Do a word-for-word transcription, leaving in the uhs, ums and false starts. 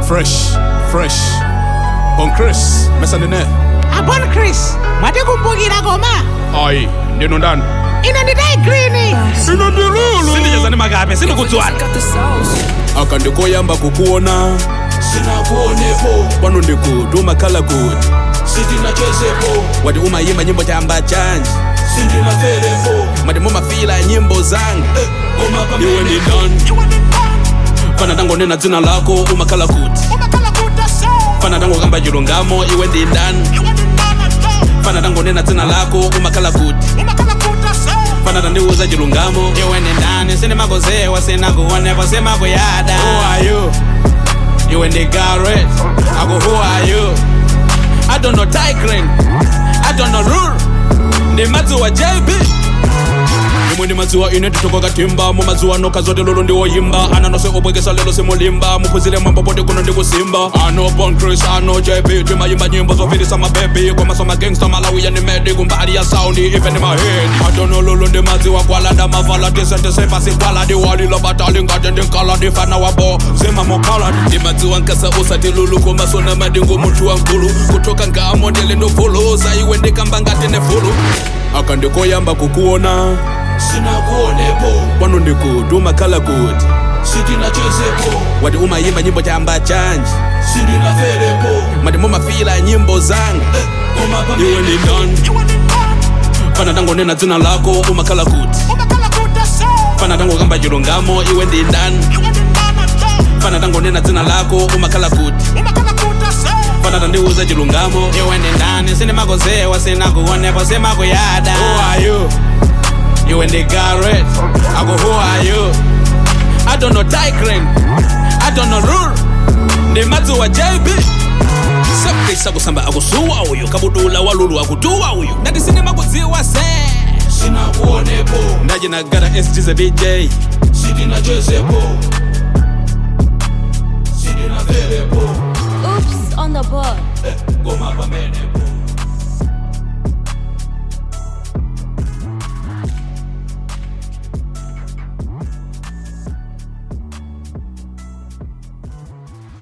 Fresh, fresh. Bon Chris, mesanine. A Bon Chris, mwate kumbugira goma. Ai, ndino ndani. Ina ndidai greeni. Ina ndilulu. Sindi jazani magabe, sindi kutuana. Akandikoyamba kukuona. Sina kuonepo. Pano ndikuduma kala kuti. Sindi nachezepo. Wati umayimba nyimbo chamba chanji. Sindi na telepo. Mati mumafila nyimbo zanga. Goma pa Iwe ndi ndani. Fana dango nena dzina lako umakala kuti. Fana dango kamba chilungamo iwe ndi ndani. Fana dango nena dzina lako umakala kuti. Fana dandiuza chilungamo iwe ndi ndani. Sini makozewa sina kuonepo sima kuyada. Who are you? Iwe ndi Garrett. Ako who are you? I don't know Tigrin. I don't know Rule. Ndi mazuwa J B. Imwe ndi mazuwa ine titoka katimba. Mu mazuwa noka zote lolo ndi woyimba. Ana nose obwekesa lelo simulimba. Mupuzile mwambo pote kuno ndi kusimba. I know Bon Chris, I know J B. Timayimba nyimbo zovirisa mababy. Kwa maso magangsta malawi ya ni medi. Kumbali ya soundi even in my head. I don't know lolo ndi maziwa kwala da mavala. Tisente sepa si kwala di wali lo batali ngade ndi nkala di fana wabo. Zima mokala di maziwa nkasa usati lulu. Kwa maso na madingo mutu wa nkulu. Kutoka nga modele no fulu. Za iwe ndi kamba ngati ne fulu. Akandikoyamba kukuona. Sina kuonepo. Pano ndikuduma kala kuti. Sindi nachezepo. Wati umayimba nyimbo chamba chanji. Sindi na telepo. Mati mumafila nyimbo zanga. Goma pa Iwe ndi ndani. Fana dango nena dzina lako umakala kuti. Fana dango kamba chilungamo iwe ndi ndani. Fana dango nena dzina lako umakala kuti. Fana dandiuza chilungamo iwe ndi ndani. Sini makozewa sina kuonepo sima kuyada. Who are you? Iwe ndi Garrett. Ako who are you? I don't know Tigrin. I don't know Rule. Ndi mazuwa J B. Sapisa kusamba akusuwa uyu. Kabudula walulu akutuwa uyu. Ndati sini makuziwa se. Sina kuonepo. Ndaji na gada S G Z D J. Sindi nachezepo. Sindi na telepo. Oops on the board. Goma pa menepo.